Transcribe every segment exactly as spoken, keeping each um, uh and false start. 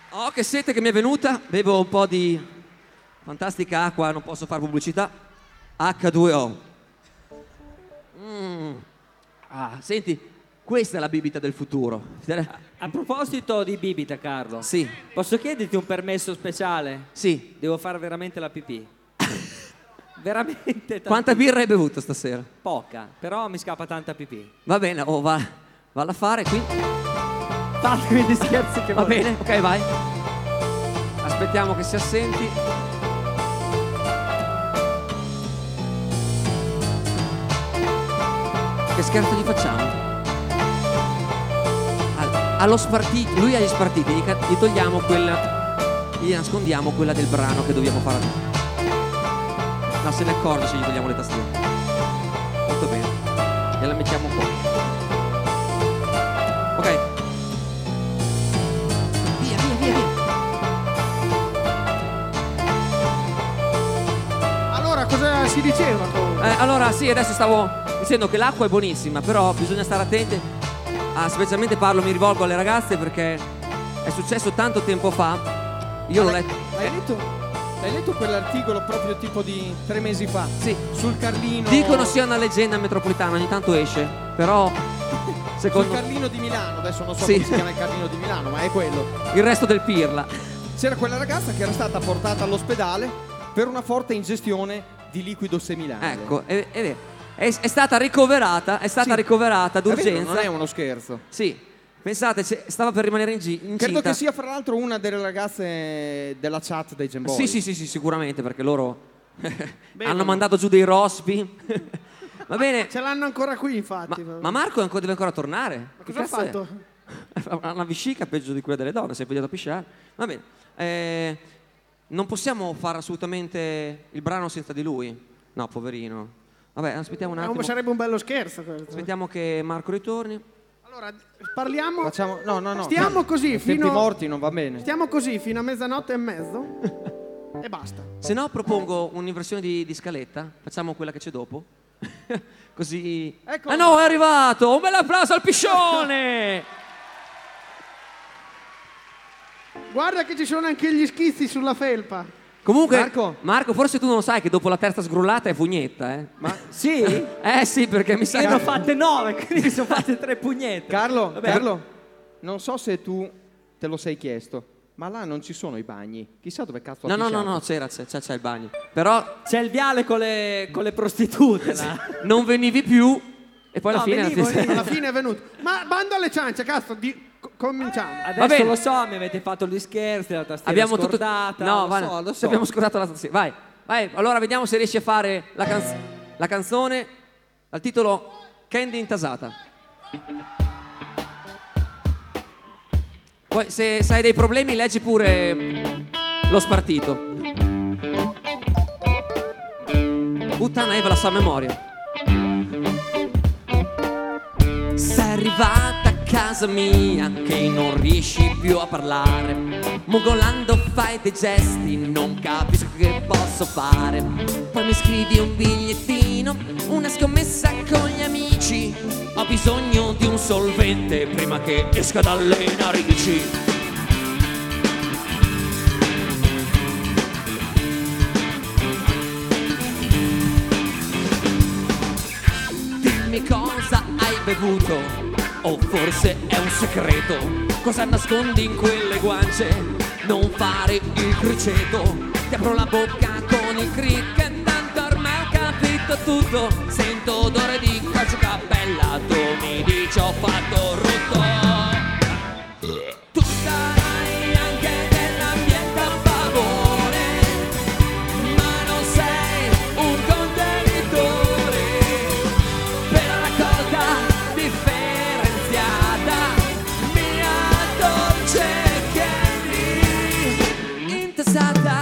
Oh, che sete che mi è venuta. Bevo un po' di fantastica acqua, non posso fare pubblicità. acca due o. Mm. Ah, senti, questa è la bibita del futuro. A, a proposito di bibita, Carlo. Sì. Posso chiederti un permesso speciale? Sì. Devo fare veramente la pipì. Veramente tanta. Quanta birra hai bevuto stasera? Poca, però mi scappa tanta pipì. Va bene, oh, va, valla a fare qui. Fatemi gli scherzi che Va volete. bene, ok, vai. Aspettiamo che si assenti. Che scherzo gli facciamo? All- allo spartito, lui ha gli spartiti, gli, ca- gli togliamo quella, gli nascondiamo quella del brano che dobbiamo fare. No, se ne accorge se gli togliamo le tastiere. Molto bene. E la mettiamo un po'. Ok. Via, via, via, via. Allora, cosa si diceva? Eh, allora, sì, adesso stavo dicendo che l'acqua è buonissima, però bisogna stare attenti. Ah, specialmente parlo, mi rivolgo alle ragazze perché è successo tanto tempo fa. Io l'ho l'hai, letto. L'hai letto? L'hai letto quell'articolo proprio tipo di tre mesi fa? Sì. Sul Carlino. Dicono sia una leggenda metropolitana, ogni tanto esce, però secondo Sul Carlino di Milano, adesso non so Sì. come si chiama il Carlino di Milano, ma è quello. il resto del pirla. C'era quella ragazza che era stata portata all'ospedale per una forte ingestione di liquido seminale. Ecco, è, è vero. È, è stata ricoverata, è stata Sì. ricoverata È vero, d'urgenza. non è uno scherzo. Sì, pensate, c'è- stava per rimanere in gi- incinta. Credo che sia fra l'altro una delle ragazze della chat dei Gemboy. Sì, sì, sì, sì, sicuramente, perché loro hanno mandato giù dei rospi. Va bene. Ce l'hanno ancora qui, Ma, infatti. ma Marco ancora- deve ancora tornare? Ma Che cosa ha cazzo è? fatto? Ha una vescica peggio di quella delle donne, si è pigliato a pisciare. Va bene. Eh, non possiamo fare assolutamente il brano senza di lui. No, poverino. Vabbè, aspettiamo un Eh, attimo. sarebbe un bello scherzo questo. Aspettiamo che Marco ritorni. Allora, parliamo. Facciamo, no, no, no. Stiamo così Ai fino. tempi morti non va bene. Stiamo così fino a mezzanotte e mezzo. E basta. Se no propongo un'inversione di, di scaletta. Facciamo quella che c'è dopo. Così. Ecco. Ah no, è arrivato! Un bel applauso al piscione! Guarda che ci sono anche gli schizzi sulla felpa. Comunque, Marco? Marco, forse tu non lo sai che dopo la terza sgrullata è fugnetta, eh? Ma Sì? Eh sì, perché mi sa Io che... ne ho fatte nove, quindi mi sono fatte tre pugnette. Carlo, Vabbè. Carlo, non so se tu te lo sei chiesto, ma là non ci sono i bagni. Chissà dove cazzo ha No, no, no, pisciato. no, c'era, c'è, c'è, c'è il bagno. Però C'è il viale con le, con le prostitute là. non venivi più e poi alla No, fine... venivo, venivo. Alla fine è venuto. Ma bando alle ciance, cazzo, di- co- cominciamo. Adesso bene. lo so, mi avete fatto gli scherzi, la tastiera Abbiamo tutto... scordata. No, lo va, so, lo ci so. abbiamo scordato la tastiera. Vai, vai, allora vediamo se riesci a fare la, canz- la canzone dal titolo Candy intasata. Poi se, se hai dei problemi leggi pure lo spartito. Puttana Eva la sa a memoria. Sei arrivata a casa mia che non riesci più a parlare. Mugolando fai dei gesti, non capisco che posso fare. Poi mi scrivi un bigliettino, una scommessa con gli amici. Ho bisogno di un solvente prima che esca dalle narici. Dimmi cosa hai bevuto, o forse è un segreto. Cosa nascondi in quelle guance? Non fare il criceto. Ti apro la bocca con il cricket, tanto ormai ho capito tutto. Sento odore di cacciocabella, tu mi dici ho fatto rotto. Tu sarai anche dell'ambiente a favore, ma non sei un contenitore per la raccolta differenziata. Mia dolce candy intasata.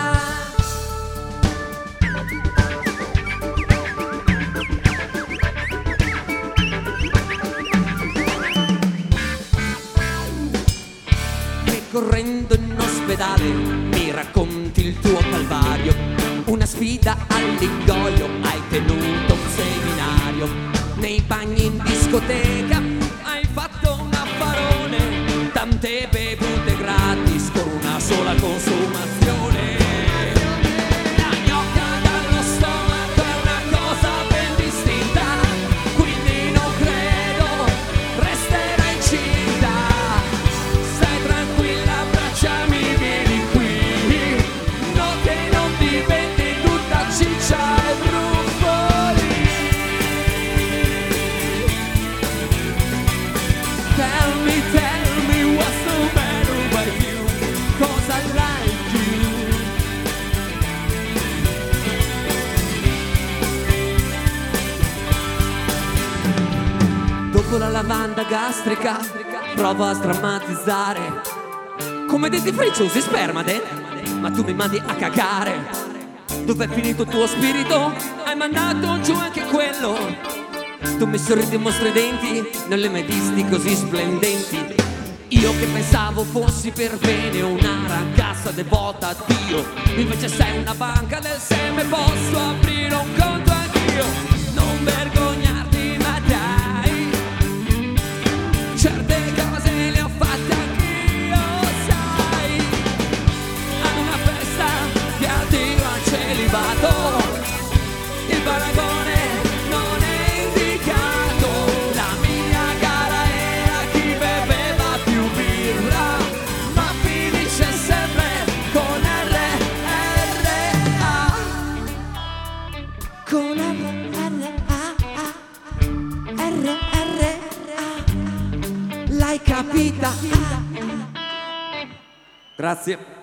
Correndo in ospedale mi racconti il tuo calvario. Una sfida all'ingoio, hai tenuto un seminario. Nei bagni in discoteca hai fatto un affarone. Tante bevute gratis con una sola consumazione. La gnocca dallo stomaco è una cosa ben distinta, quindi non credo resterà incinta. Stai tranquilla, abbracciami, vieni qui, no che non diventi tutta ciccia e brufoli. Tell me, tell me what's the matter with you, 'cause I like you. Dopo la lavanda gastrica prova a strammatizzare. Come dentifricio usi spermade, ma tu mi mandi a cagare. Dov'è finito il tuo spirito? Hai mandato giù anche quello. Tu mi sorridi e mostri i denti, non li hai mai visti così splendenti. Io che pensavo fossi per bene una ragazza devota a Dio, invece sei una banca del seme, posso aprire un conto anch'io. Non vergognarti ma dai, certe cose le ho fatte anch'io, sai. Ad una festa che addio al celibato, il paragone non è indicato. La mia gara era chi beveva più birra, ma finisce sempre con R R A. Con R R A, R R A. L'hai capita? Grazie.